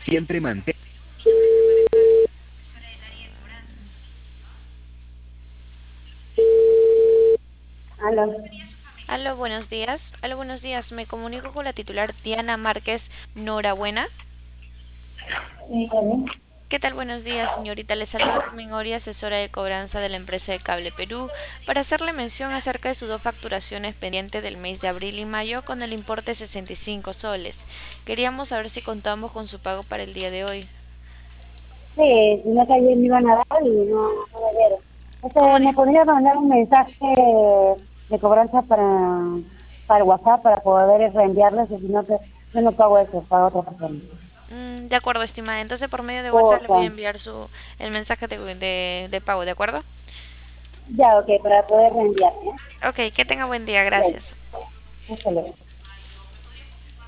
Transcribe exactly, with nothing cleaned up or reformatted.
Siempre mantén. Aló. Aló, buenos días. Aló, buenos días. Me comunico con la titular Diana Márquez Norabuena. Sí, Kevin. ¿Qué tal? Buenos días, señorita. Le saluda Carmen Ori, asesora de cobranza de la empresa de Cable Perú, para hacerle mención acerca de sus dos facturaciones pendientes del mes de abril y mayo con el importe de sesenta y cinco soles. Queríamos saber si contamos con su pago para el día de hoy. Sí, no que ayer me iban a dar y no, no me dieron. ¿Cómo Este, ¿me dijo? podría mandar un mensaje de cobranza para, para el WhatsApp para poder reenviarles? Y si no, que yo no pago eso, pago otra persona. Mm, de acuerdo, estimada. Entonces, por medio de WhatsApp le Porfa. voy a enviar su el mensaje de, de, de pago, ¿de acuerdo? Ya, ok, para poder reenviar, ¿eh? Ok, que tenga buen día. Ok, Gracias. hasta luego.